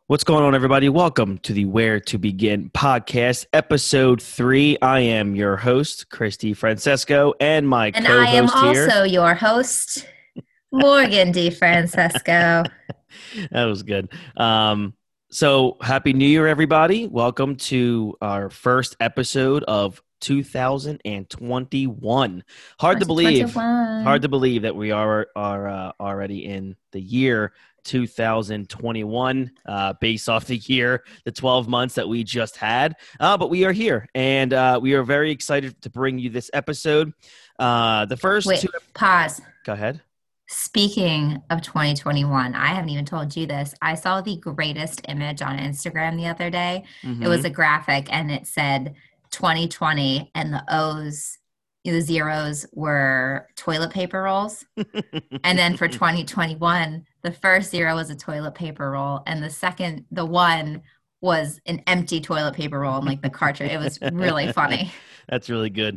What's going on, everybody? Welcome to the Where to Begin podcast, episode 3. I am your host, Christy Francesco, and my And I am co-host here. also your host, Morgan DeFrancesco. That was good. So happy New Year, everybody. Welcome to our first episode of 2021. Hard to believe. Hard 2021. to believe that we are already in the year 2021, based off the 12 months that we just had. But we are here, and we are very excited to bring you this episode. The first Wait, two. pause. Go ahead. Speaking of 2021, I haven't even told you this. I saw the greatest image on Instagram the other day. It was Mm-hmm. a graphic and it said 2020 and the O's, the zeros were toilet paper rolls. And then for 2021, the first zero was a toilet paper roll, and the one was an empty toilet paper roll and like the cartridge. It was really funny. That's really good.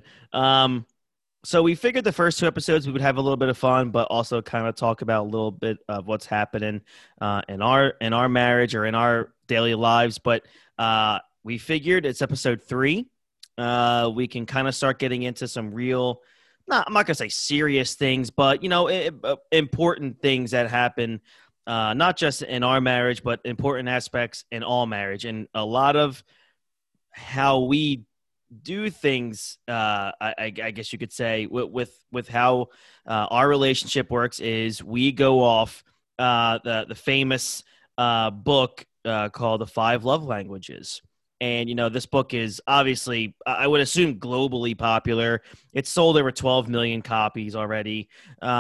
So we figured the first two episodes we would have a little bit of fun, but also kind of talk about a little bit of what's happening in our marriage or in our daily lives. But we figured it's episode 3. We can kind of start getting into some real, I'm not gonna say serious things, but important things that happen, not just in our marriage, but important aspects in all marriage, and a lot of how we do things. I guess you could say with how our relationship works is we go off the famous book called The Five Love Languages. And, this book is obviously, I would assume, globally popular. It's sold over 12 million copies already.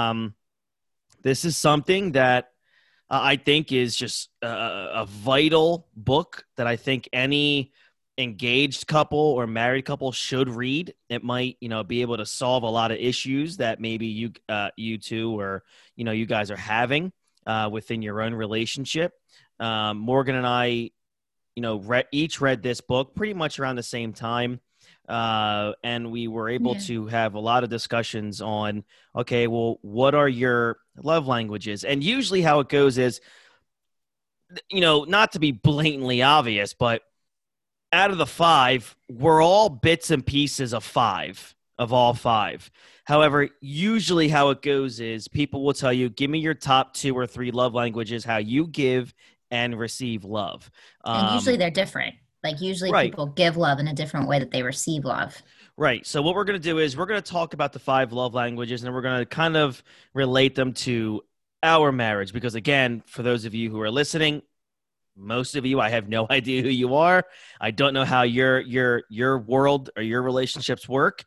This is something that I think is just a vital book that I think any engaged couple or married couple should read. It might, be able to solve a lot of issues that maybe you two or, you guys are having within your own relationship. Morgan and I, each read this book pretty much around the same time. And we were able Yeah. to have a lot of discussions on, okay, well, what are your love languages? And usually how it goes is, not to be blatantly obvious, but out of the 5, we're all bits and pieces of 5, of all 5. However, usually how it goes is people will tell you, give me your top 2 or 3 love languages, how you give and receive love. And usually Um, they're different. Like usually right, people give love in a different way that they receive love. right. So what we're going to do is we're going to talk about the 5 love languages, and we're going to kind of relate them to our marriage. Because again, for those of you who are listening, most of you, I have no idea who you are. I don't know how your world or your relationships work.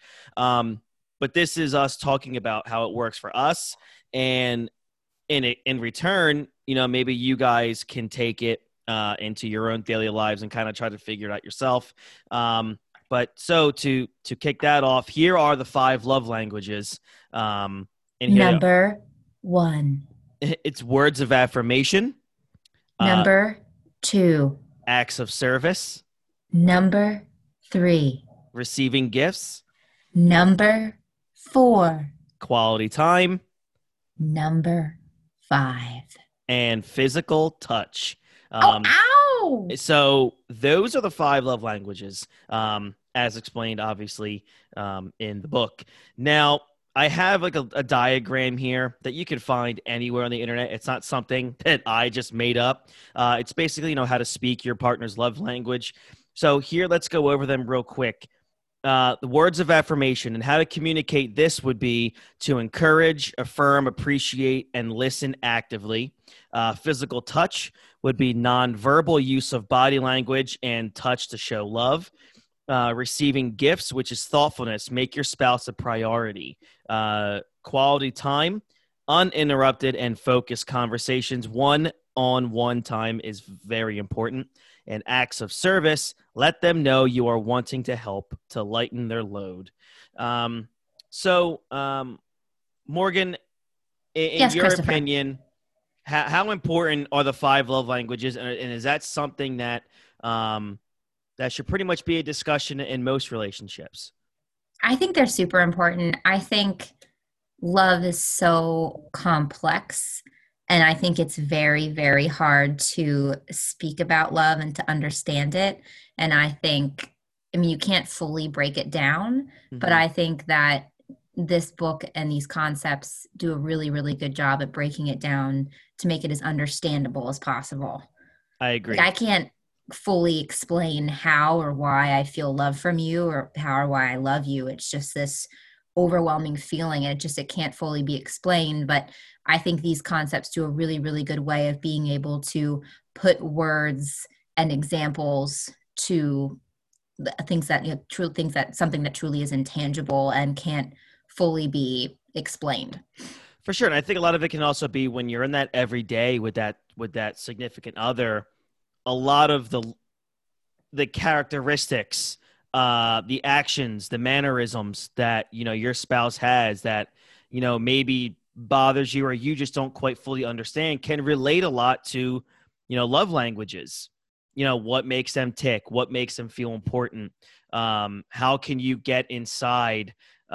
But this is us talking about how it works for us, and in return, maybe you guys can take it into your own daily lives and kind of try to figure it out yourself. But so to kick that off, here are the 5 love languages. And here they are. Number one. It's words of affirmation, uh, Number two. acts of service, Number three. receiving gifts, Number four. quality time, Number five. and physical touch. Oh, Um, ow! so those are the 5 love languages, as explained, obviously, in the book. Now, I have like a diagram here that you can find anywhere on the internet. It's not something that I just made up. It's basically, how to speak your partner's love language. So here, let's go over them real quick. The words of affirmation and how to communicate this would be to encourage, affirm, appreciate, and listen actively. Physical touch would be nonverbal use of body language and touch to show love. Receiving gifts, which is thoughtfulness, make your spouse a priority. Quality time, uninterrupted and focused conversations. One-on-one time is very important. And acts of service, let them know you are wanting to help to lighten their load. So, Morgan, in Yes, your Christopher. opinion, how important are the 5 love languages? And is that something that that should pretty much be a discussion in most relationships? I think they're super important. I think love is so complex And I think it's very, very hard to speak about love and to understand it. And I think, I mean, you can't fully break it down, but Hmm. I think that this book and these concepts do a really, really good job at breaking it down to make it as understandable as possible. I Like, agree. I can't fully explain how or why I feel love from you or how or why I love you. It's just this overwhelming feeling, and it can't fully be explained. But I think these concepts do a really, really good way of being able to put words and examples to things that, true things, that something that truly is intangible and can't fully be explained. For sure. And I think a lot of it can also be when you're in that every day with that significant other, a lot of the characteristics, the actions, the mannerisms that, your spouse has that, maybe bothers you or you just don't quite fully understand can relate a lot to, love languages. What makes them tick, what makes them feel important. How can you get inside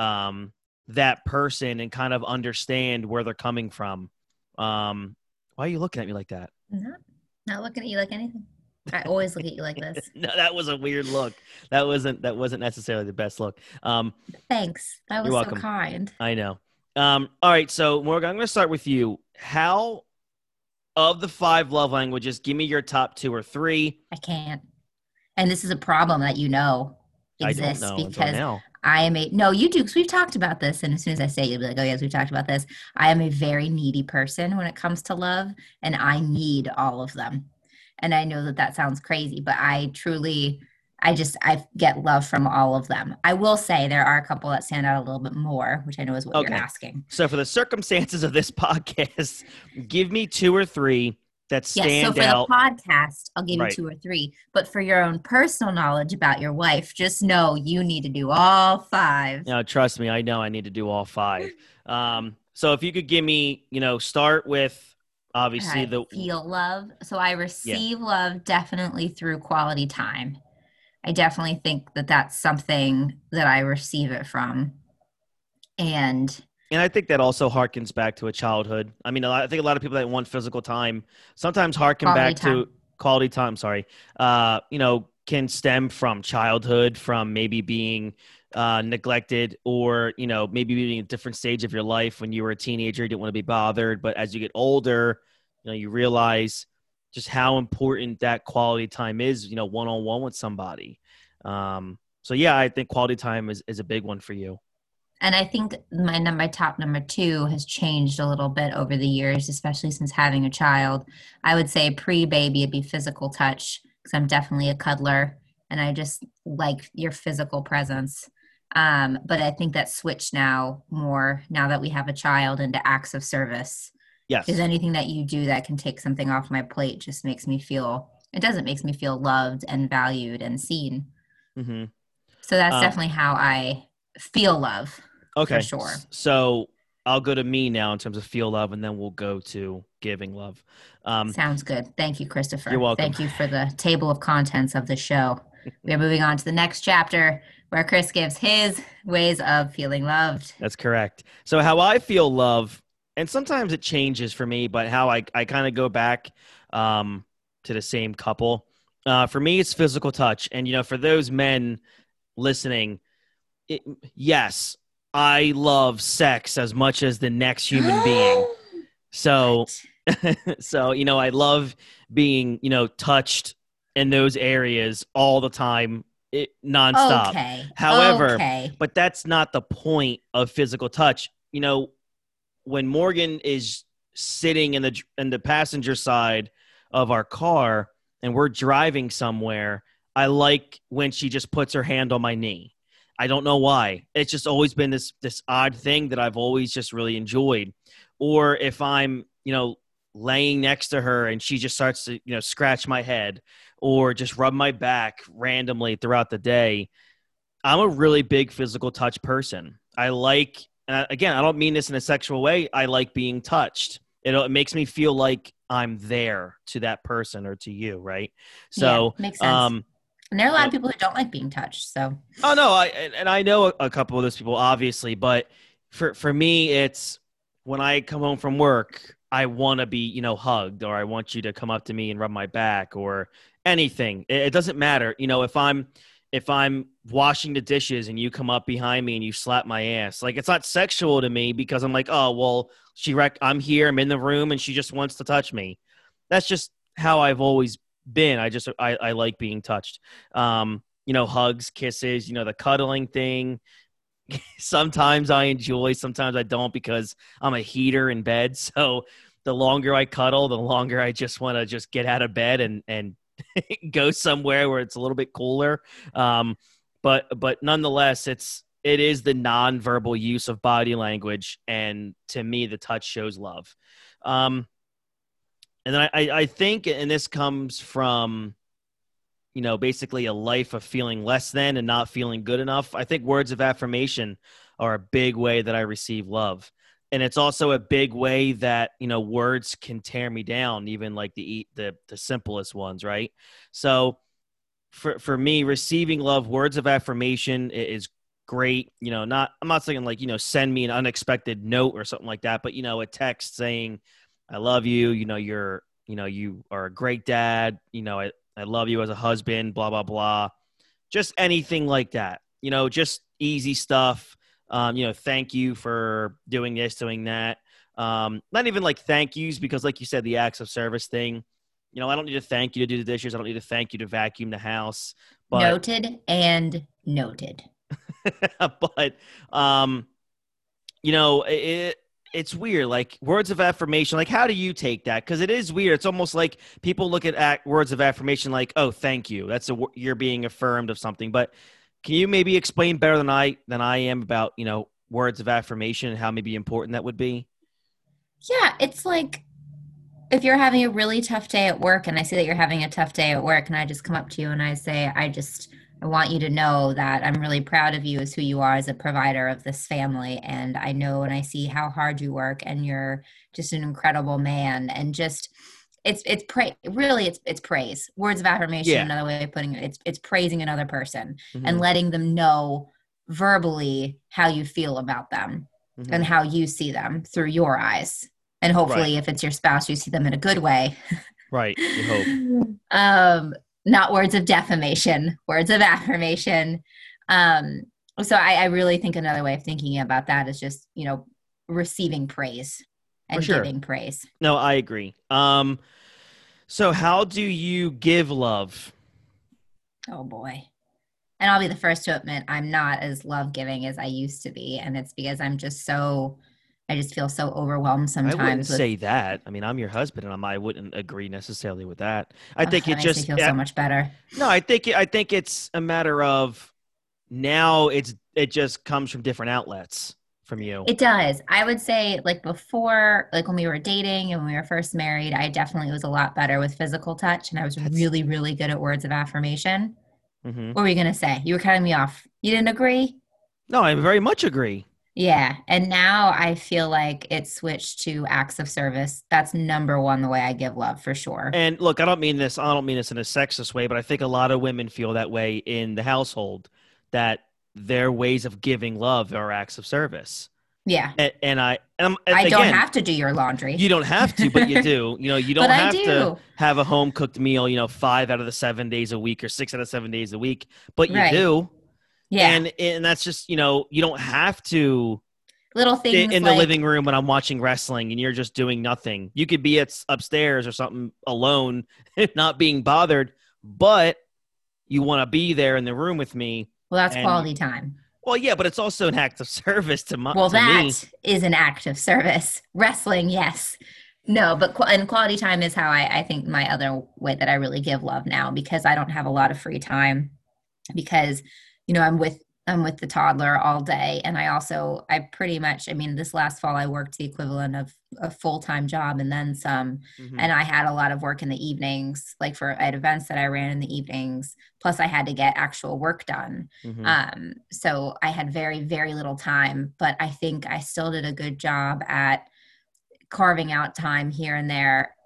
that person and kind of understand where they're coming from? Why are you looking at me like that? Not, not looking at you like anything. I always look at you like this. No, that was a weird look. That wasn't necessarily the best look. Thanks. That You're was so welcome. kind. I know. All right, so Morgan, I'm going to start with you. How of the five love languages, give me your top two or three. I can't. And this is a problem that I don't exists know until because now. I am a no, you do, because we've talked about this. And as soon as I say it, you'll be like, oh yes, we've talked about this. I am a very needy person when it comes to love, and I need all of them. And I know that that sounds crazy, but I truly, I get love from all of them. I will say there are a couple that stand out a little bit more, which I know is what you're Okay, asking. so for the circumstances of this podcast, give me two or three that Yes. So stand for the out. podcast, I'll give you Right. two or three. But for your own personal knowledge about your wife, just know you need to do all five. Trust me, I know I need to do all five. So if you could give me, start with All obviously right. the Feel love. So I yeah. receive love definitely through quality time. I definitely think that that's something that I receive it from. And And I think that also harkens back to a childhood. I mean, I think a lot of people that want physical time sometimes harken quality back to time. quality time. Sorry, can stem from childhood, from maybe being neglected, or maybe being a different stage of your life when you were a teenager, you didn't want to be bothered. But as you get older, you realize just how important that quality time is. One on one with somebody. So yeah, I think quality time is a big one for you. And I think my top number two has changed a little bit over the years, especially since having a child. I would say pre-baby it'd be physical touch because I'm definitely a cuddler and I just like your physical presence. But I think that switched now more now that we have a child into acts of service. Because Yes. anything that you do that can take something off my plate just makes me feel, it doesn't makes me feel loved and valued and seen. Hmm. So that's definitely how I feel love for Okay. sure. So I'll go to me now in terms of feel love, and then we'll go to giving love. Um, Sounds good. Thank you, you're Christopher. welcome. Thank you for the table of contents of the show. We are moving on to the next chapter where Chris gives his ways of feeling loved. That's correct. So how I feel love, and sometimes it changes for me, but how I kind of go back to the same couple. For me, it's physical touch. And, for those men listening, it, yes, I love sex as much as the next human being. So What? so, I love being, touched in those areas all the time, nonstop. Okay. However, Okay. but that's not the point of physical touch. When Morgan is sitting in the passenger side of our car and we're driving somewhere, I like when she just puts her hand on my knee. I don't know why. It's just always been this odd thing that I've always just really enjoyed. Or if I'm, laying next to her and she just starts to, scratch my head or just rub my back randomly throughout the day. I'm a really big physical touch person. I like, and again, I don't mean this in a sexual way. I like being touched. It makes me feel like I'm there to that person or to you, right? Yeah, So, makes sense. And there are a you lot know, of people who don't like being touched. So, oh no, I know a couple of those people, obviously, but for me, it's when I come home from work, I want to be, hugged, or I want you to come up to me and rub my back, or anything. It doesn't matter. If I'm washing the dishes and you come up behind me and you slap my ass, like, it's not sexual to me because I'm like, oh, well, I'm here, I'm in the room, and she just wants to touch me. That's just how I've always been. I like being touched. Hugs, kisses, the cuddling thing. Sometimes I enjoy, sometimes I don't, because I'm a heater in bed. So the longer I cuddle, the longer I just want to just get out of bed and go somewhere where it's a little bit cooler. But nonetheless, it is the nonverbal use of body language, and to me, the touch shows love. And then I think, and this comes from, basically a life of feeling less than and not feeling good enough. I think words of affirmation are a big way that I receive love. And it's also a big way that, words can tear me down, even like the simplest ones, right? So for me, receiving love, words of affirmation is great. I'm not saying like, send me an unexpected note or something like that, but, a text saying, I love you, you are a great dad, I love you as a husband, blah, blah, blah. Just anything like that, just easy stuff. Thank you for doing this, doing that. Not even like thank yous, because like you said, the acts of service thing, I don't need to thank you to do the dishes. I don't need to thank you to vacuum the house. But Noted and noted. but, it's weird, like words of affirmation. Like, how do you take that? Because it is weird. It's almost like people look at words of affirmation like, oh, thank you. You're being affirmed of something. But can you maybe explain better than I am about, words of affirmation and how maybe important that would be? Yeah, it's like if you're having a really tough day at work and I see that you're having a tough day at work and I just come up to you and I say, I want you to know that I'm really proud of you as who you are as a provider of this family. And I know and I see how hard you work and you're just an incredible man. And just it's praise. Words of affirmation, Yeah. another way of putting it, it's praising another person and Mm-hmm. letting them know verbally how you feel about them Mm-hmm. and how you see them through your eyes. And Right. hopefully if it's your spouse, you see them in a good way. Right. You hope. Not words of defamation, words of affirmation. Um, so I really think another way of thinking about that is just, receiving praise For and sure. giving praise. No, I agree. So how do you give love? Oh boy. And I'll be the first to admit I'm not as love giving as I used to be. And it's because I just feel so overwhelmed I wouldn't sometimes with, say that. I mean, I'm your husband, and I wouldn't agree necessarily with that. I oh, think that it makes me just feel so much better. no. I think it's a matter of now. It just comes from different outlets from you. It does. I would say like before, like when we were dating and when we were first married, I definitely was a lot better with physical touch and I was That's really, really good at words of affirmation. hmm What were you going to say? You were cutting me off. You didn't agree? no. I very much agree. Yeah. And now I feel like it's switched to acts of service. That's number one, the way I give love for sure. And look, I don't mean this. I don't mean this in a sexist way, but I think a lot of women feel that way in the household, that their ways of giving love are acts of service. Yeah. And I don't again, have to do your you laundry, don't have to, but you do. You but don't I have to do. have a home cooked meal, 5 out of the 7 days a week or 6 out of 7 days a week, but you Right. do. Yeah. And that's just, you don't have to Little sit things in the like, living room when I'm watching wrestling and you're just doing nothing. You could be upstairs or something alone, not being bothered, but you want to be there in the room with me. well, that's And quality time. well, yeah, but it's also an act of service Well, to that me. is an act of service. Wrestling, yes. No, but and quality time is how I think my other way that I really give love now because I don't have a lot of free time because I'm with the toddler all day and I pretty much, I mean, this last fall I worked the equivalent of a full-time job and then some, Hmm. and I had a lot of work in the evenings, like I had events that I ran in the evenings, plus I had to get actual work done. Hmm. So I had very, very little time, but I think I still did a good job at carving out time here and there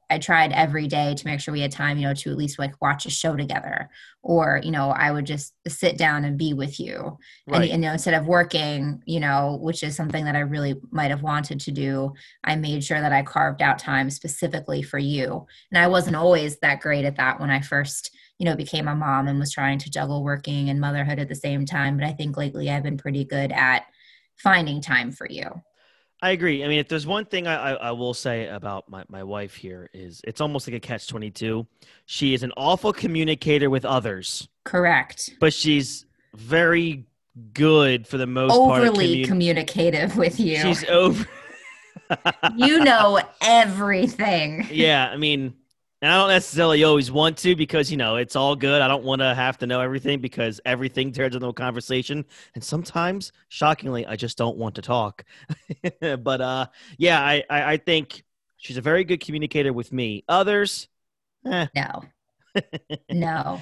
I tried every day to make sure we had time, to at least like watch a show together, or, I would just sit down and be with you. And, Right. instead of working, which is something that I really might have wanted to do, I made sure that I carved out time specifically for you. And I wasn't always that great at that when I first, became a mom and was trying to juggle working and motherhood at the same time. But I think lately I've been pretty good at finding time for you. I agree. I mean, if there's one thing I will say about my wife here is it's almost like a catch-22. She is an awful communicator with others, Correct. but she's very good for the most part. Overly communicative with you. She's over. You know everything. Yeah, I mean, and I don't necessarily always want to because, it's all good. I don't want to have to know everything because everything turns into a conversation. And sometimes, shockingly, I just don't want to talk. But, yeah, I think she's a very good communicator with me. Others, No. No.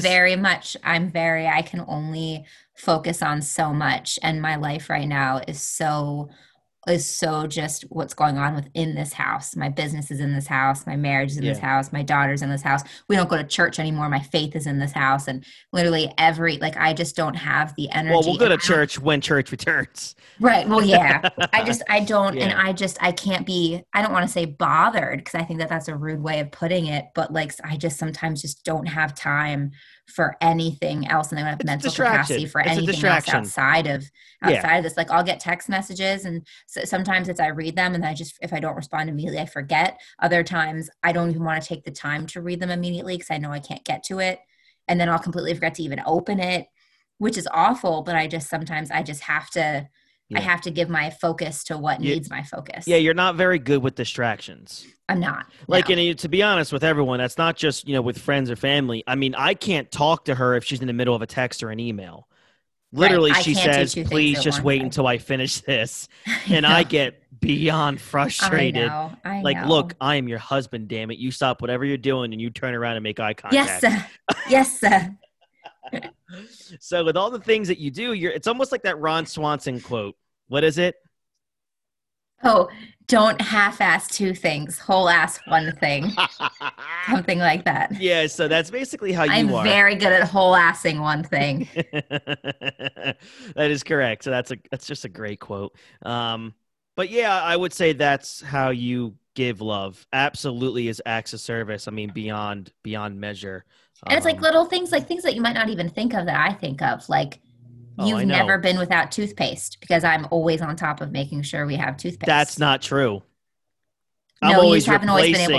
I can only focus on so much. And my life right now is so just what's going on within this house. My business is in this house. My marriage is in this house. My daughter's in this house. We don't go to church anymore. My faith is in this house. And literally I just don't have the energy. Well, we'll go to church when church returns. Right. Well, yeah. I don't, yeah. And I can't be, I don't want to say bothered because I think that that's a rude way of putting it, but like, I just sometimes just don't have time for anything else. And I don't have mental capacity for anything else outside of this. Like I'll get text messages and sometimes I read them and if I don't respond immediately, I forget. Other times I don't even want to take the time to read them immediately because I know I can't get to it. And then I'll completely forget to even open it, which is awful. But sometimes I just have to, I have to give my focus to what needs my focus. Yeah. You're not very good with distractions. I'm not. Like, and to be honest with everyone, that's not just, with friends or family. I mean, I can't talk to her if she's in the middle of a text or an email. Literally, she says, please just wait until I finish this. And I get beyond frustrated. I know. Look, I am your husband, damn it. You stop whatever you're doing and you turn around and make eye contact. Yes, sir. Yes, sir. So with all the things that you do, it's almost like that Ron Swanson quote. What is it? Oh, don't half-ass two things, whole-ass one thing. Something like that. Yeah, so that's basically how you are. I'm very good at whole-assing one thing. That is correct. So that's just a great quote. But yeah, I would say that's how you give love. Absolutely is acts of service. I mean, beyond measure. And it's like little things, like things that you might not even think of that I think of, like you've never been without toothpaste because I'm always on top of making sure we have toothpaste. That's not true. You always haven't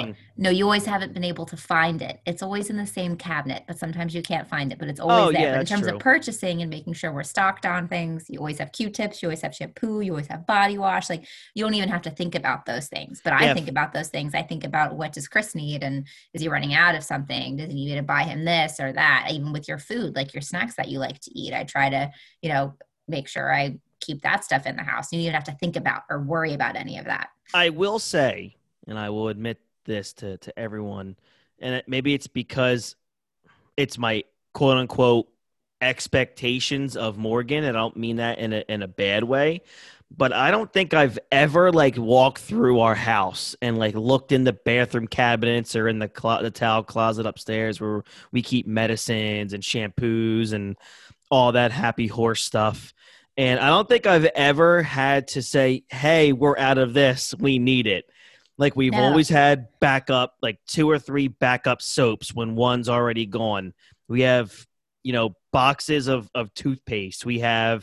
been able to find it. It's always in the same cabinet, but sometimes you can't find it, but it's always there. But in terms of purchasing and making sure we're stocked on things, you always have Q-tips, you always have shampoo, you always have body wash. Like you don't even have to think about those things. But I think about those things. I think about what does Chris need? And is he running out of something? Does he need to buy him this or that? Even with your food, like your snacks that you like to eat, I try to, make sure I keep that stuff in the house. You don't even have to think about or worry about any of that. I will say, and I will admit this to everyone, and maybe it's because it's my quote unquote expectations of Morgan, and I don't mean that in a bad way, but I don't think I've ever walked through our house and looked in the bathroom cabinets or in the towel closet upstairs where we keep medicines and shampoos and all that happy horse stuff. And I don't think I've ever had to say, hey, we're out of this, we need it. We've always had backup, 2 or 3 backup soaps when one's already gone. We have, boxes of toothpaste. We have,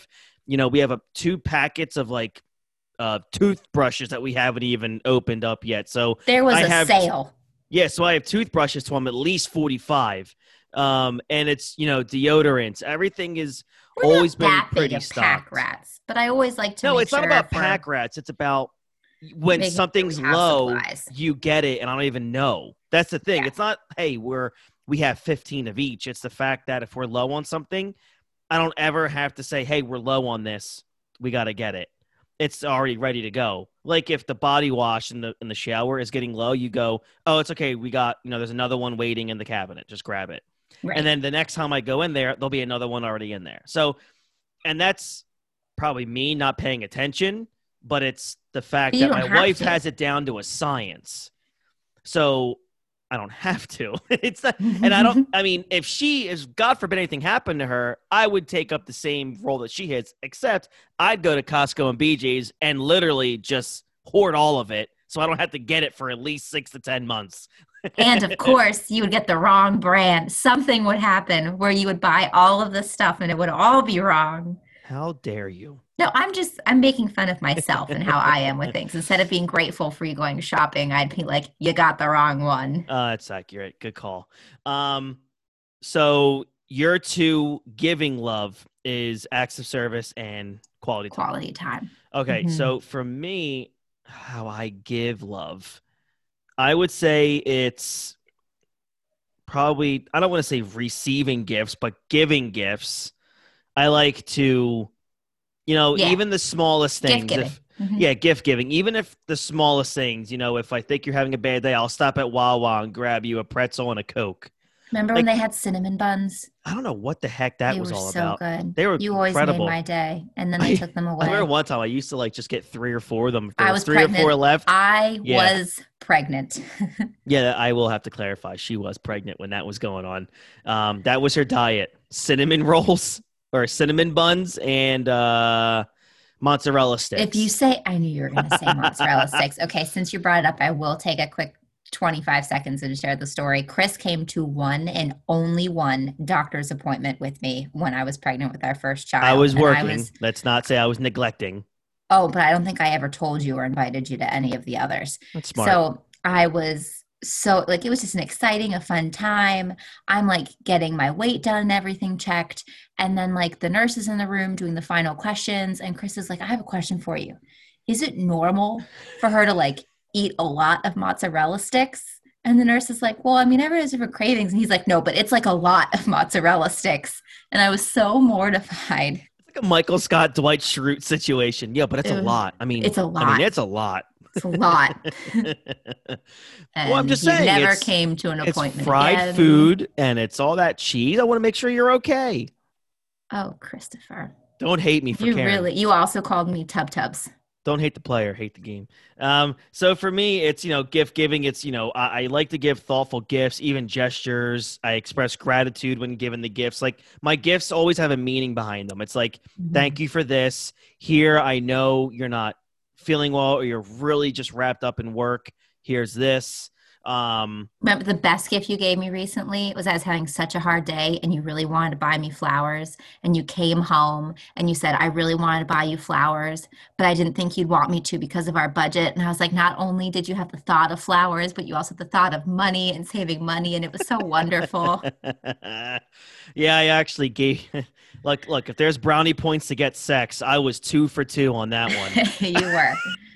2 packets of toothbrushes that we haven't even opened up yet. So there was a sale. So I have toothbrushes, so I'm at least 45. And it's, deodorants. Everything is always been pretty stocked. Pack rats, but I always like to. No, it's not about pack rats. It's about when something's low, supplies. You get it, and I don't even know. That's the thing. Yeah. It's not, hey, we have 15 of each. It's the fact that if we're low on something, I don't ever have to say, hey, we're low on this. We got to get it. It's already ready to go. Like if the body wash in the shower is getting low, you go, oh, it's okay. We got, there's another one waiting in the cabinet. Just grab it. Right. And then the next time I go in there, there'll be another one already in there. So, and that's probably me not paying attention, but it's the fact that my wife has it down to a science. So I don't have to. It's not, and I mean, if she is, God forbid anything happened to her, I would take up the same role that she has, except I'd go to Costco and BJ's and literally just hoard all of it so I don't have to get it for at least 6 to 10 months. And of course, you would get the wrong brand. Something would happen where you would buy all of this stuff and it would all be wrong. How dare you? No, I'm making fun of myself and how I am with things. Instead of being grateful for you going shopping, I'd be like, you got the wrong one. That's accurate. Good call. So your two giving love is acts of service and quality time. Quality time. Okay, so for me, how I give love, I would say it's probably, I don't want to say receiving gifts, but giving gifts. I like to, even the smallest things. Gift giving. Even if the smallest things, if I think you're having a bad day, I'll stop at Wawa and grab you a pretzel and a Coke. Remember when they had cinnamon buns? I don't know what the heck that was all about. They were so good. They were You always incredible. made my day, and then they took them away. I remember one time I used to just get 3 or 4 of them. I was 3 pregnant. or 4 left. I was pregnant. Yeah, I will have to clarify. She was pregnant when that was going on. That was her diet: cinnamon rolls or cinnamon buns and mozzarella sticks. If you say, I knew you were going to say mozzarella sticks. Okay, since you brought it up, I will take a quick 25 seconds and share the story. Chris came to one and only one doctor's appointment with me when I was pregnant with our first child. I was working. Let's not say I was neglecting. Oh, but I don't think I ever told you or invited you to any of the others. That's smart. So I was it was just a fun time. I'm getting my weight done and everything checked. And then the nurse is in the room doing the final questions. And Chris is like, I have a question for you. Is it normal for her to eat a lot of mozzarella sticks? And the nurse is like, well, I mean, everyone has different cravings. And he's like, no, but it's a lot of mozzarella sticks. And I was so mortified. It's like a Michael Scott, Dwight Schrute situation. Yeah, but it's a lot. I mean, it's a lot. It's a lot. It's a lot. Well, I'm just saying. Never came to an appointment. It's fried food and it's all that cheese. I want to make sure you're okay. Oh, Christopher. Don't hate me for caring. You also called me Tubs. Don't hate the player, hate the game. So for me, it's, gift giving. It's, I like to give thoughtful gifts, even gestures. I express gratitude when given the gifts. My gifts always have a meaning behind them. It's thank you for this. Here, I know you're not feeling well or you're really just wrapped up in work. Here's this. Remember the best gift you gave me recently was I was having such a hard day and you really wanted to buy me flowers and you came home and you said, I really wanted to buy you flowers, but I didn't think you'd want me to because of our budget. And I was like, not only did you have the thought of flowers, but you also have the thought of money and saving money. And it was so wonderful. Yeah, I actually gave look, if there's brownie points to get sex, I was 2 for 2 on that one. You were.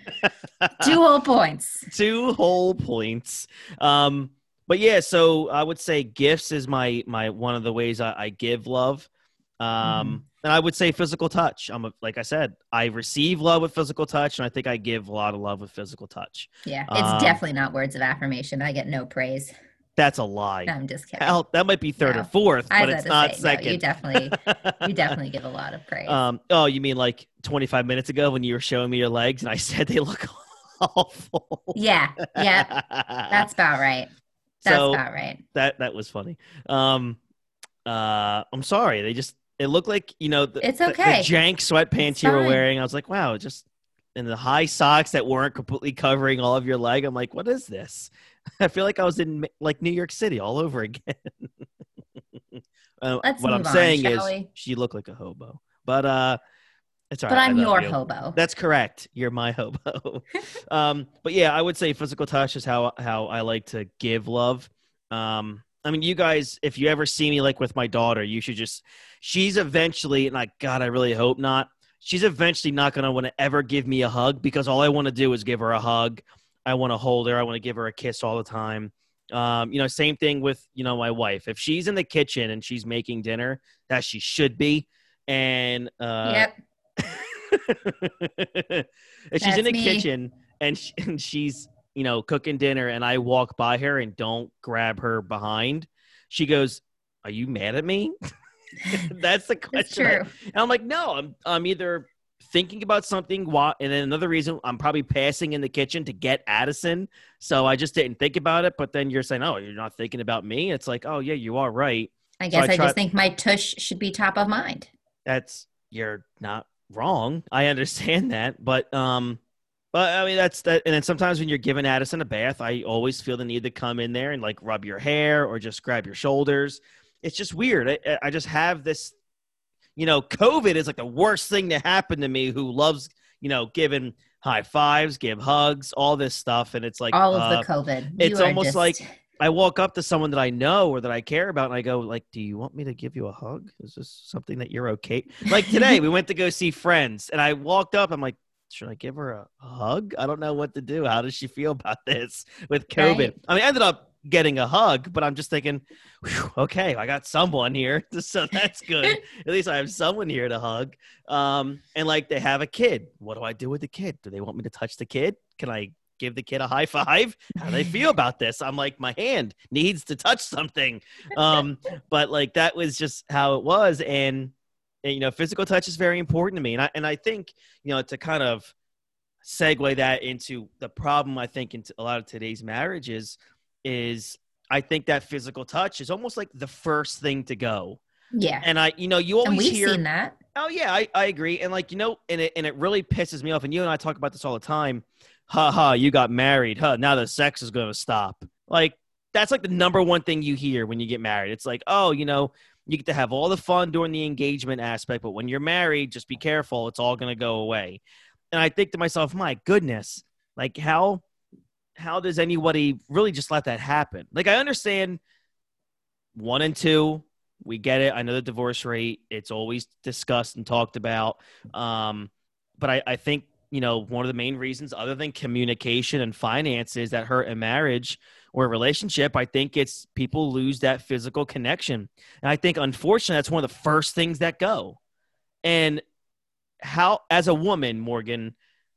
2 whole points. 2 whole points. But yeah, so I would say gifts is my one of the ways I give love. And I would say physical touch. Like I said, I receive love with physical touch, and I think I give a lot of love with physical touch. Yeah, it's definitely not words of affirmation. I get no praise. That's a lie. No, I'm just kidding. Hell, that might be 3rd or 4th, but it's not second. No, you definitely give a lot of praise. Oh, you mean 25 minutes ago when you were showing me your legs and I said they look awful? Yeah. That's about right. About right. That was funny. I'm sorry. It looked like, it's okay. The jank sweatpants you were wearing. I was like, wow, just in the high socks that weren't completely covering all of your leg. I'm like, what is this? I feel like I was in New York City all over again. What I'm saying is she looked like a hobo, but it's all right. But I'm your hobo. That's correct. You're my hobo. But yeah, I would say physical touch is how I like to give love. I mean, you guys, if you ever see me with my daughter, you should she's eventually, and I really hope not. She's eventually not going to want to ever give me a hug because all I want to do is give her a hug. I want to hold her. I want to give her a kiss all the time. Same thing with, my wife. If she's in the kitchen and she's making dinner, that she should be. And yep. if she's in the kitchen and she's, cooking dinner and I walk by her and don't grab her behind, she goes, "Are you mad at me?" That's the question. That's true. And I'm like, no, I'm either thinking about something, and then another reason I'm probably passing in the kitchen to get Addison. So I just didn't think about it. But then you're saying, oh, you're not thinking about me. It's like, oh, yeah, you are right. I So guess I I try. just think my tush should be top of mind. You're not wrong. I understand that. But I mean, that's that. And then sometimes when you're giving Addison a bath, I always feel the need to come in there and like rub your hair or just grab your shoulders. It's just weird. I just have this, COVID is like the worst thing to happen to me who loves, giving high fives, give hugs, all this stuff. And it's like, All of the COVID. You it's are almost like just I walk up to someone that I know or that I care about and I go like, do you want me to give you a hug? Is this something that you're okay? Like today we went to go see Friends and I walked up. I'm like, should I give her a hug? I don't know what to do. How does she feel about this with COVID? right. I mean, I ended up getting a hug, but I'm just thinking, okay, I got someone here. So that's good. At least I have someone here to hug. And like they have a kid. What do I do with the kid? Do they want me to touch the kid? Can I give the kid a high five? How do they feel about this? I'm like, my hand needs to touch something. But like that was just how it was. And physical touch is very important to me. And I think, to kind of segue that into the problem, I think in a lot of today's marriages is I think that physical touch is almost like the first thing to go. Yeah. And you always And we've hear, seen that. oh yeah, I agree. And like, and it really pisses me off. And you and I talk about this all the time. You got married. Now the sex is going to stop. Like, that's like the number one thing you hear when you get married. It's like, oh, you get to have all the fun during the engagement aspect, but when you're married, just be careful. It's all going to go away. And I think to myself, my goodness, like how does anybody really just let that happen? Like, I understand 1 and 2, we get it. I know the divorce rate, it's always discussed and talked about. But I think, one of the main reasons other than communication and finances that hurt a marriage or a relationship, I think it's people lose that physical connection. And I think, unfortunately, that's one of the first things that go. And how, as a woman, Morgan,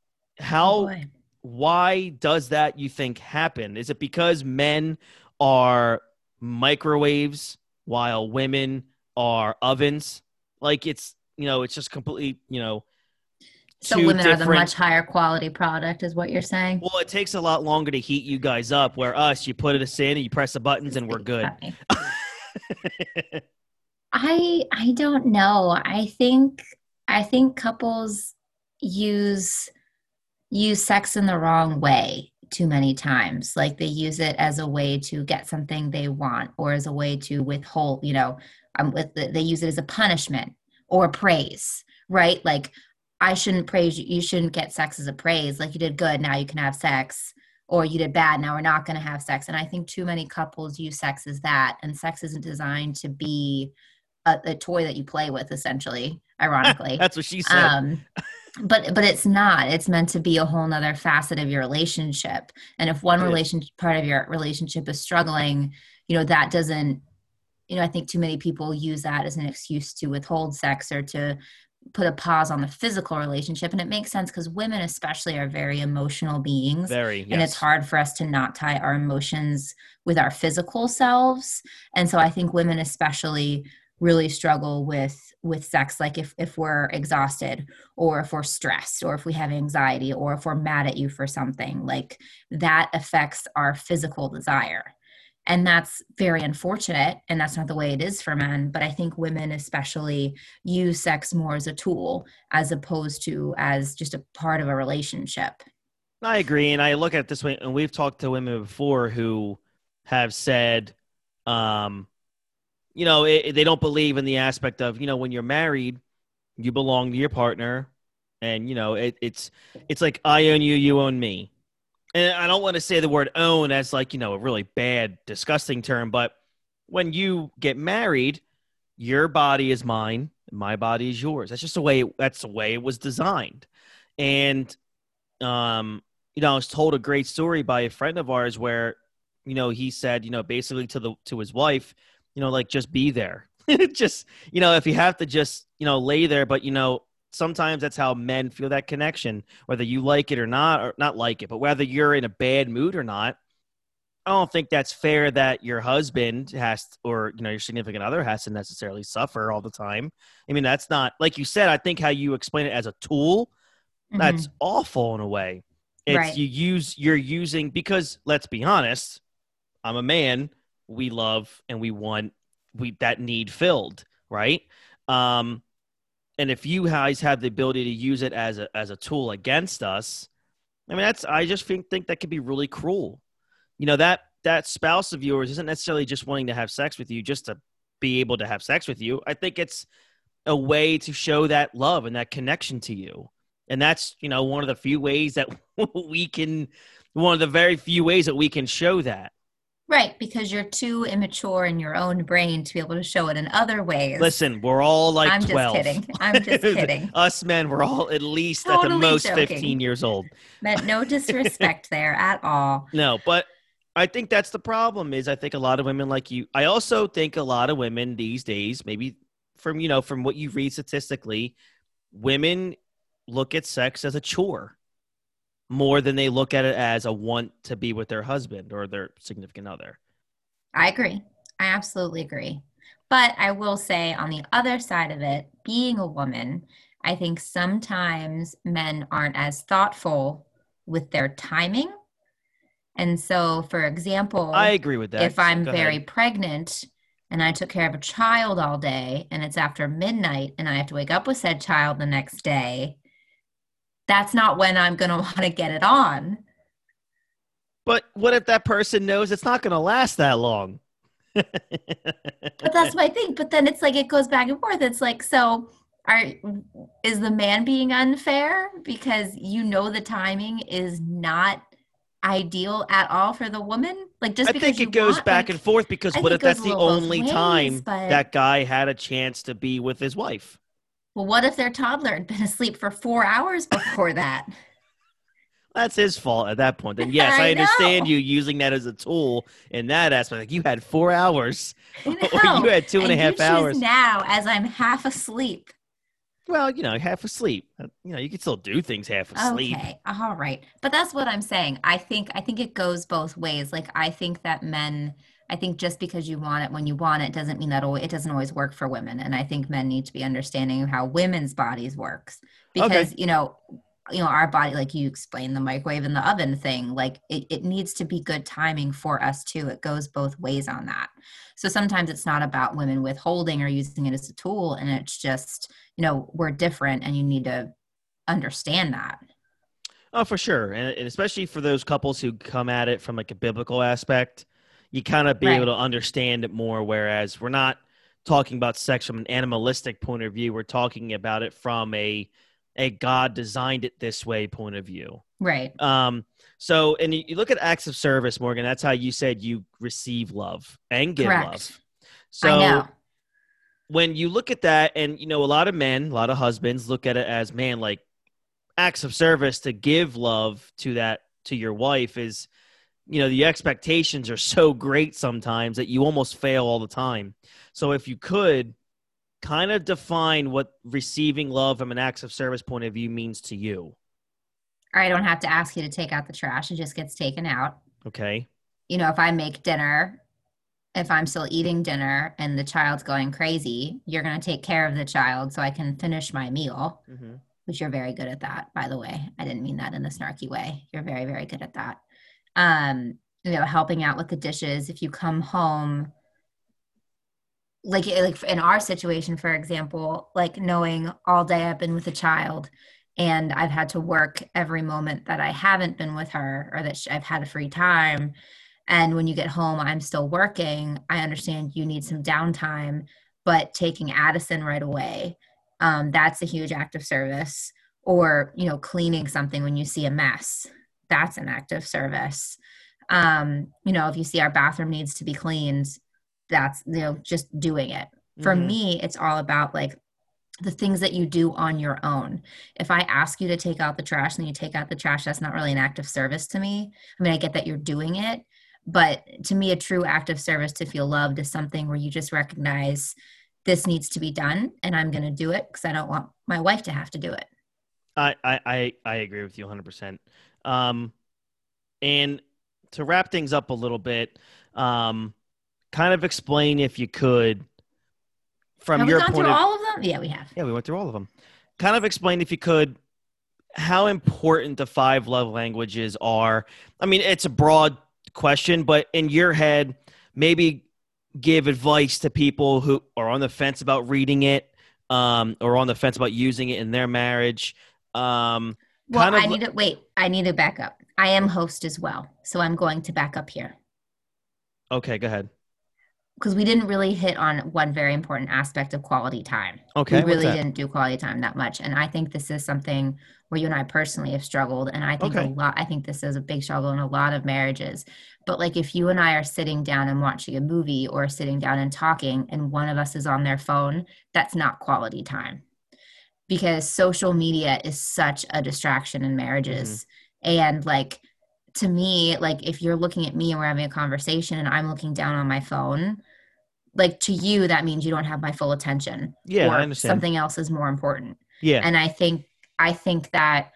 why does that, you think, happen? Is it because men are microwaves while women are ovens? Like it's just completely, So two women are the different. much higher quality product, is what you're saying? Well, it takes a lot longer to heat you guys up. Where us, you put it in, you press the buttons, and we're good. I don't know. I think couples use sex in the wrong way too many times. Like they use it as a way to get something they want or as a way to withhold, they use it as a punishment or praise, right? Like, I shouldn't praise you. You shouldn't get sex as a praise. Like, you did good, now you can have sex. Or you did bad, now we're not going to have sex. And I think too many couples use sex as that. And sex isn't designed to be a toy that you play with, essentially, ironically. That's what she said. But it's not. It's meant to be a whole nother facet of your relationship. And if one part of your relationship is struggling, that doesn't, I think too many people use that as an excuse to withhold sex or to put a pause on the physical relationship. And it makes sense because women especially are very emotional beings. Very, yes. And it's hard for us to not tie our emotions with our physical selves. And so I think women especially really struggle with sex. Like if we're exhausted or if we're stressed or if we have anxiety or if we're mad at you for something, like that affects our physical desire. And that's very unfortunate. And that's not the way it is for men. But I think women especially use sex more as a tool as opposed to as just a part of a relationship. I agree. And I look at it this way, and we've talked to women before who have said, they don't believe in the aspect of, when you're married, you belong to your partner. And, it's like, I own you, you own me. And I don't want to say the word own as like, a really bad, disgusting term, but when you get married, your body is mine, my body is yours. That's just the way it was designed. And, I was told a great story by a friend of ours where, he said, basically to his wife, like, just be there. Just, if you have to just, lay there, but, sometimes that's how men feel that connection, whether you like it or not like it, but whether you're in a bad mood or not, I don't think that's fair that your husband or your significant other has to necessarily suffer all the time. I mean, that's not, like you said, I think how you explain it as a tool, that's Hmm. awful in a way. It's Right. you're using, because let's be honest, I'm a man, we love and we want that need filled, right? Um, and if you guys have the ability to use it as a tool against us, I mean, I just think that could be really cruel. That spouse of yours isn't necessarily just wanting to have sex with you just to be able to have sex with you. I think it's a way to show that love and that connection to you. And that's, one of the few ways that one of the very few ways that we can show that. Right, because you're too immature in your own brain to be able to show it in other ways. Listen, we're all like I'm just 12. kidding. I'm just kidding. Us men, we're all at least at the Totally most 15 joking. years old. Meant no disrespect there at all. No, but I think that's the problem is I think a lot of women like you. I also think a lot of women these days, maybe from what you read statistically, women look at sex as a chore more than they look at it as a want to be with their husband or their significant other. I agree. I absolutely agree. But I will say, on the other side of it, being a woman, I think sometimes men aren't as thoughtful with their timing. And so, for I example, agree with that. if So I'm go very ahead. pregnant and I took care of a child all day and it's after midnight and I have to wake up with said child the next day, that's not when I'm going to want to get it on. But what if that person knows it's not going to last that long? But that's my thing. But then it's like it goes back and forth. It's like, so are is the man being unfair because you know the timing is not ideal at all for the woman? Like just I because think you it goes want, back and like forth because I what think it if goes that's a the little both only ways, time but that guy had a chance to be with his wife? well, what if their toddler had been asleep for 4 hours before that? That's his fault at that point. Then yes, I I understand know. you using that as a tool in that aspect. Like you had 4 hours, I or you know. had two and a And you half choose hours. now as I'm half asleep. Well, half asleep. You can still do things half asleep. Okay, all right. But that's what I'm saying. I think it goes both ways. Like I think that men, I think just because you want it when you want it doesn't mean that it doesn't always work for women. And I think men need to be understanding of how women's bodies works Okay. because, our body, like you explained the microwave and the oven thing, like it needs to be good timing for us too. It goes both ways on that. So sometimes it's not about women withholding or using it as a tool, and it's just, we're different and you need to understand that. Oh, for sure, and especially for those couples who come at it from like a biblical aspect, you kind of be able Right. to understand it more. Whereas we're not talking about sex from an animalistic point of view; we're talking about it from a God designed it this way point of view. Right. Um, so, and you look at acts of service, Morgan. That's how you said you receive love and give Correct. love. I know. So when you look at that, and a lot of men, a lot of husbands look at it as, man, like acts of service to give love to your wife is, the expectations are so great sometimes that you almost fail all the time. So if you could kind of define what receiving love from an acts of service point of view means to you. I don't have to ask you to take out the trash. It just gets taken out. Okay. If I make dinner, if I'm still eating dinner and the child's going crazy, you're going to take care of the child so I can finish my meal, Mm-hmm. which you're very good at that, by the way. I didn't mean that in a snarky way. You're very, very good at that. Helping out with the dishes. If you come home, like in our situation, for example, like knowing all day I've been with a child and I've had to work every moment that I haven't been with her or that I've had a free time. And when you get home, I'm still working. I understand you need some downtime, but taking Addison right away, that's a huge act of service. Or, cleaning something when you see a mess, that's an act of service. If you see our bathroom needs to be cleaned, that's, just doing it. For Mm-hmm. me, it's all about like the things that you do on your own. If I ask you to take out the trash and you take out the trash, that's not really an act of service to me. I mean, I get that you're doing it, but to me, a true act of service to feel loved is something where you just recognize this needs to be done and I'm going to do it because I don't want my wife to have to do it. I agree with you 100%. And to wrap things up a little bit, kind of explain, if you could, from Have we your gone point through of all of them? Yeah, we have. yeah, we went through all of them. Kind of explain, if you could, how important the five love languages are. I mean, it's a broad question, but in your head, maybe give advice to people who are on the fence about reading it, or on the fence about using it in their marriage. Um, Well, kind of. I need to back up. I am host as well. So I'm going to back up here Okay, go ahead. because we didn't really hit on one very important aspect of quality time. We Okay, what's really that? didn't do quality time that much. And I think this is something where you and I personally have struggled. And Okay. I think this is a big struggle in a lot of marriages. But like if you and I are sitting down and watching a movie or sitting down and talking and one of us is on their phone, that's not quality time because social media is such a distraction in Hmm. marriages. And like to me, like if you're looking at me and we're having a conversation and I'm looking down on my phone, like to you that means you don't have my full attention Yeah, I or understand. something else is more important. Yeah. And I think that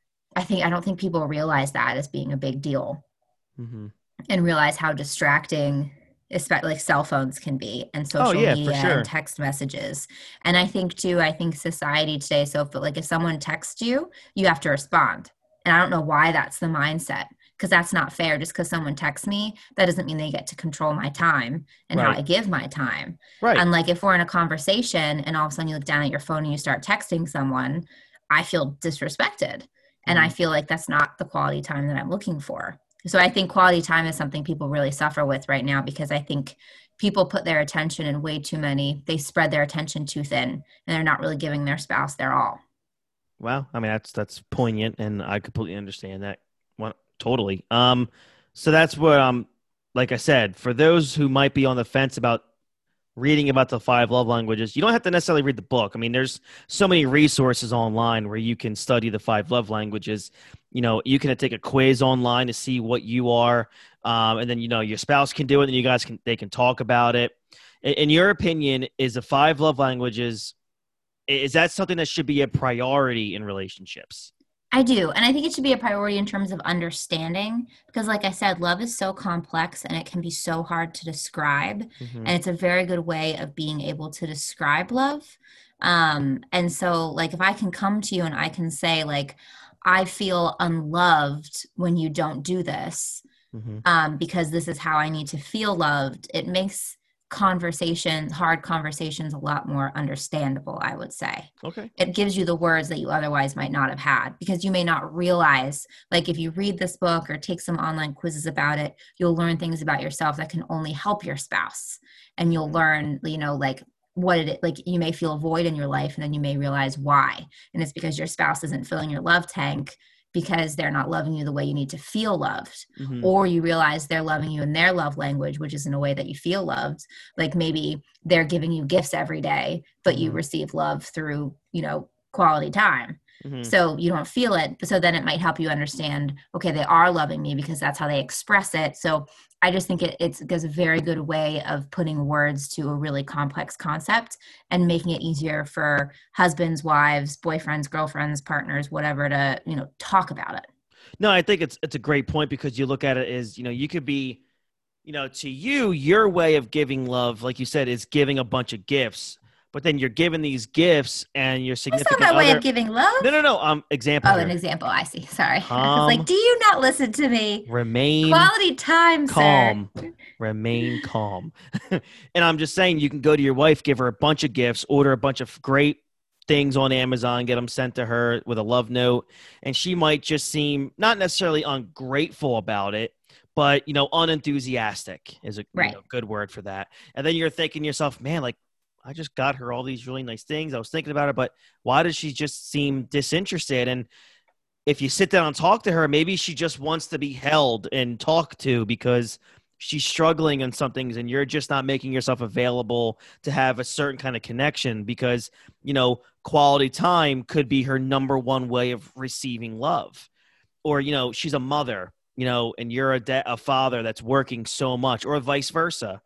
I don't think people realize that as being a big deal Hmm. and realize how distracting especially like cell phones can be and Oh social yeah, for media and sure. text messages. And I think too, I think society today, so if, like if someone texts you, you have to respond. And I don't know why that's the mindset because that's not fair. Just because someone texts me, that doesn't mean they get to control my time and how Right. I give my time. Right. And like if we're in a conversation and all of a sudden you look down at your phone and you start texting someone, I feel disrespected. And I Hmm. feel like that's not the quality time that I'm looking for. So I think quality time is something people really suffer with right now because I think people put their attention in way too many, they spread their attention too thin and they're not really giving their spouse their all. Wow. I mean, that's poignant, and I completely understand that one totally. So that's what like I said, for those who might be on the fence about reading about the five love languages, you don't have to necessarily read the book. I mean, there's so many resources online where you can study the five love languages. You can take a quiz online to see what you are, and then your spouse can do it, and they can talk about it. In your opinion, is the five love languages, is that something that should be a priority in relationships? I do. And I think it should be a priority in terms of understanding because, like I said, love is so complex and it can be so hard to describe. Hmm. And it's a very good way of being able to describe love. And so, like, if I can come to you and I can say, like, I feel unloved when you don't do this, Hmm. because this is how I need to feel loved, it makes hard conversations, a lot more understandable, I would say. Okay. It gives you the words that you otherwise might not have had because you may not realize, like, if you read this book or take some online quizzes about it, you'll learn things about yourself that can only help your spouse. And you'll learn, like, what it like you may feel a void in your life and then you may realize why, and it's because your spouse isn't filling your love tank because they're not loving you the way you need to feel loved, Hmm. or you realize they're loving you in their love language, which is in a way that you feel loved. Like maybe they're giving you gifts every day, but you Hmm. receive love through, quality time. Hmm. So you don't feel it. So then it might help you understand, okay, they are loving me because that's how they express it. So I just think it's a very good way of putting words to a really complex concept and making it easier for husbands, wives, boyfriends, girlfriends, partners, whatever to, talk about it. No, I think it's a great point, because you look at it as, you could be, to you, your way of giving love, like you said, is giving a bunch of gifts, but then you're giving these gifts and your That's not significant my way of other. giving love. No, no, no. Example Oh, an here. example. I see. Sorry. I was like, Calm, do you not listen to me? remain Quality time, sir. calm, remain calm. And I'm just saying, you can go to your wife, give her a bunch of gifts, order a bunch of great things on Amazon, get them sent to her with a love note, and she might just seem not necessarily ungrateful about it, but unenthusiastic is a Right. good word for that. And then you're thinking to yourself, man, like, I just got her all these really nice things. I was thinking about it, but why does she just seem disinterested? And if you sit down and talk to her, maybe she just wants to be held and talked to because she's struggling on some things, and you're just not making yourself available to have a certain kind of connection, because, quality time could be her number one way of receiving love. Or, she's a mother, and you're a father that's working so much, or vice versa,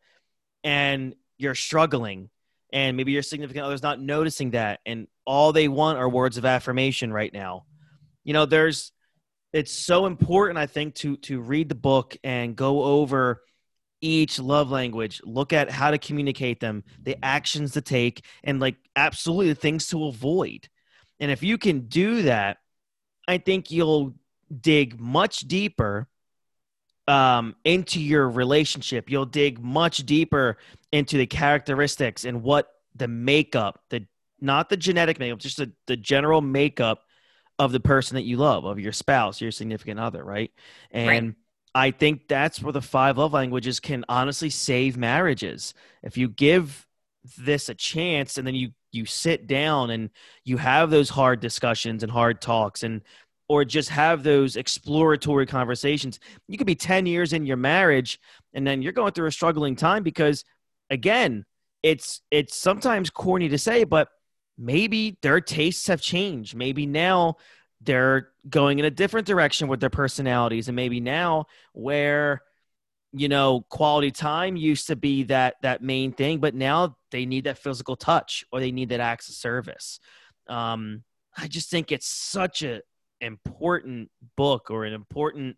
and you're struggling, and maybe your significant other's not noticing that, and all they want are words of affirmation right now. There's it's so important, I think, to read the book and go over each love language, look at how to communicate them, the actions to take, and like absolutely the things to avoid. And if you can do that, I think you'll dig much deeper into your relationship. You'll dig much deeper into the characteristics and what the makeup, not the genetic makeup, just the general makeup of the person that you love, of your spouse, your significant other, right? And Right. I think that's where the 5 love languages can honestly save marriages. If you give this a chance and then you sit down and you have those hard discussions and hard talks and or just have those exploratory conversations. You could be 10 years in your marriage and then you're going through a struggling time because again, it's sometimes corny to say, but maybe their tastes have changed. Maybe now they're going in a different direction with their personalities. And maybe now where, quality time used to be that main thing, but now they need that physical touch or they need that acts of service. I just think it's such a important book or an important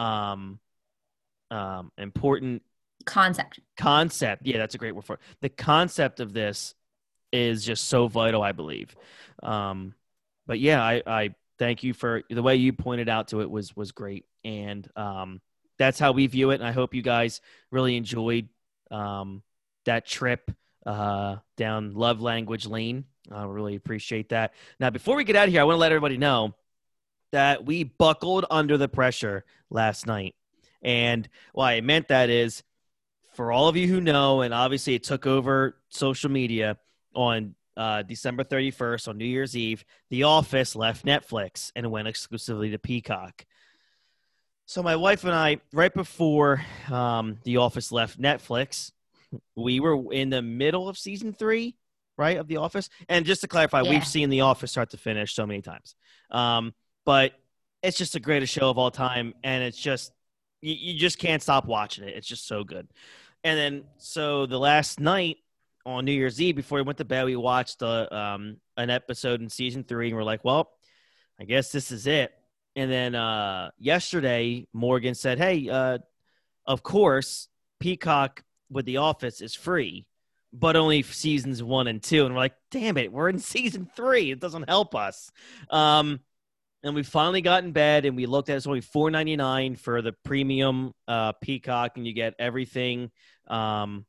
important concept. Yeah, that's a great word for it. The concept of this is just so vital, I believe. But yeah, I thank you for the way you pointed out to it was great. And that's how we view it. And I hope you guys really enjoyed that trip down love language lane. I really appreciate that. Now, before we get out of here, I want to let everybody know that we buckled under the pressure last night. And why I meant that is for all of you who know, and obviously it took over social media on December 31st on New Year's Eve, The Office left Netflix and went exclusively to Peacock. So my wife and I, right before The Office left Netflix, we were in the middle of season 3, right, of The Office. And just to clarify, We've seen The Office start to finish so many times. But it's just the greatest show of all time, and it's just you just can't stop watching it. It's just so good. And then so the last night on New Year's Eve before we went to bed, we watched an episode in season 3, and we're like, well, I guess this is it. And then yesterday, Morgan said, hey, of course, Peacock with The Office is free, but only seasons 1 and 2. And we're like, damn it, we're in season 3. It doesn't help us. And we finally got in bed and we looked at it's only $4.99 for the premium Peacock, and you get everything. You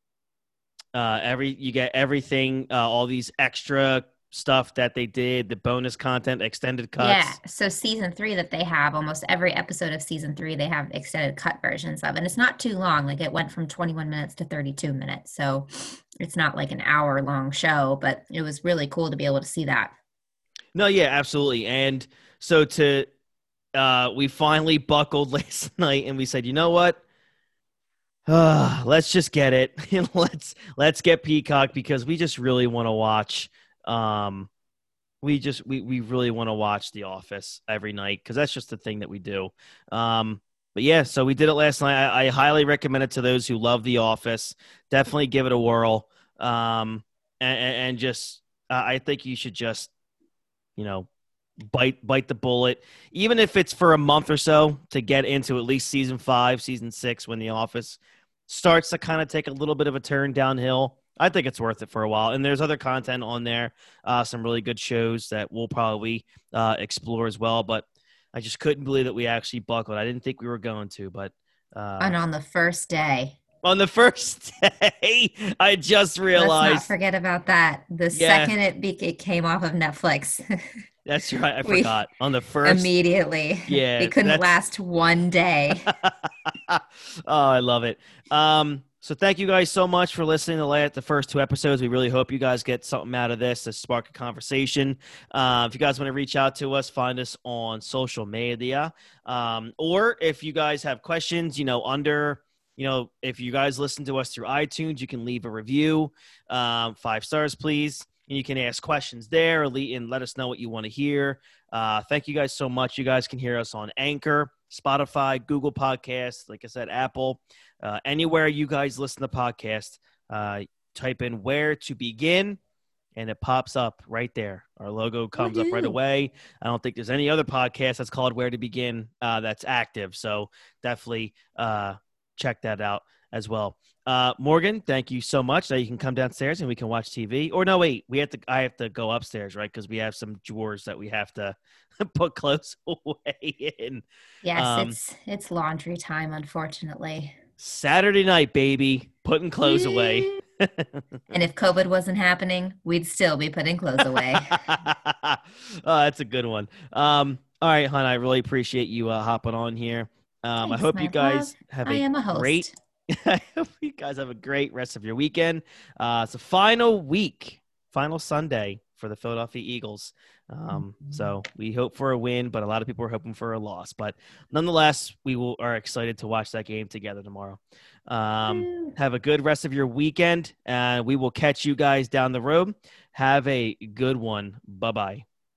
get everything, all these extra stuff that they did, the bonus content, extended cuts. Yeah. So season 3 that they have, almost every episode of season 3, they have extended cut versions of, and it's not too long. Like it went from 21 minutes to 32 minutes. So it's not like an hour long show, but it was really cool to be able to see that. No, yeah, absolutely. And so we finally buckled last night and we said, you know what? Let's just get it. And let's get Peacock because we just really want to watch. We really want to watch The Office every night because that's just the thing that we do. But yeah, so we did it last night. I highly recommend it to those who love The Office. Definitely give it a whirl. And just I think you should just bite the bullet, even if it's for a month or so to get into at least season 5, season 6, when The Office starts to kind of take a little bit of a turn downhill. I think it's worth it for a while. And there's other content on there, some really good shows that we'll probably explore as well. But I just couldn't believe that we actually buckled. I didn't think we were going to, but and on the first day. On the first day, I just realized. Let's not forget about that. The second it came off of Netflix. That's right. I forgot. On the first. Immediately. Yeah. It couldn't last one day. Oh, I love it. So thank you guys so much for listening to the first 2 episodes. We really hope you guys get something out of this to spark a conversation. If you guys want to reach out to us, find us on social media. Or if you guys have questions, if you guys listen to us through iTunes, you can leave a review, 5 stars, please. And you can ask questions there and let us know what you want to hear. Thank you guys so much. You guys can hear us on Anchor, Spotify, Google Podcasts, like I said, Apple, anywhere you guys listen to podcasts, type in Where to Begin, and it pops up right there. Our logo comes up right Woohoo. away. I don't think there's any other podcast that's called Where to Begin that's active. So definitely check that out as well. Morgan, thank you so much. Now you can come downstairs and we can watch TV. Or no, wait, I have to go upstairs, right? Because we have some drawers that we have to put clothes away in. Yes, it's laundry time, unfortunately. Saturday night, baby, putting clothes away. And if COVID wasn't happening, we'd still be putting clothes away. Oh, that's a good one. All right, hon, I really appreciate you hopping on here. I Thanks, hope my you guys love. have I am a host. great. I hope you guys have a great rest of your weekend. It's a final week, final Sunday for the Philadelphia Eagles. So we hope for a win, but a lot of people are hoping for a loss. But nonetheless, are excited to watch that game together tomorrow. Have a good rest of your weekend, and we will catch you guys down the road. Have a good one. Bye-bye.